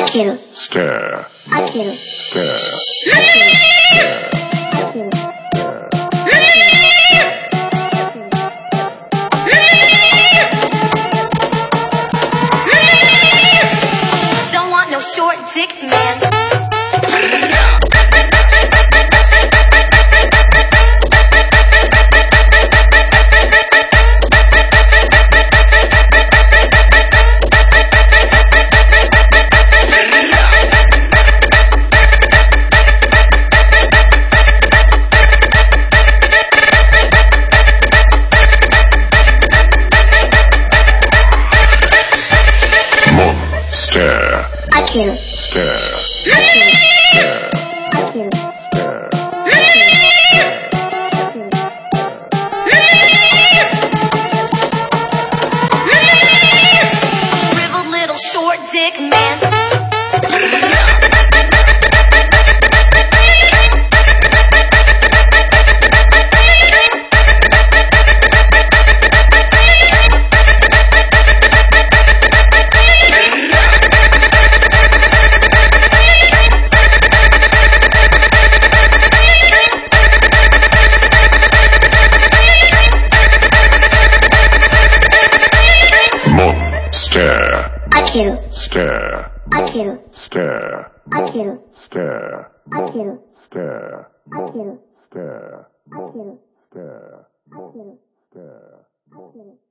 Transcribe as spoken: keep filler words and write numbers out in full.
ける stare, 開ける stare, Don't want no short dick man. stare, 開ける stare, 開ける stare, 開ける stare. Shriveled little short dick man. Stare, 開ける stare, 開ける stare, 開ける stare, 開ける stare, 開ける stare, 開ける stare, 開ける stare.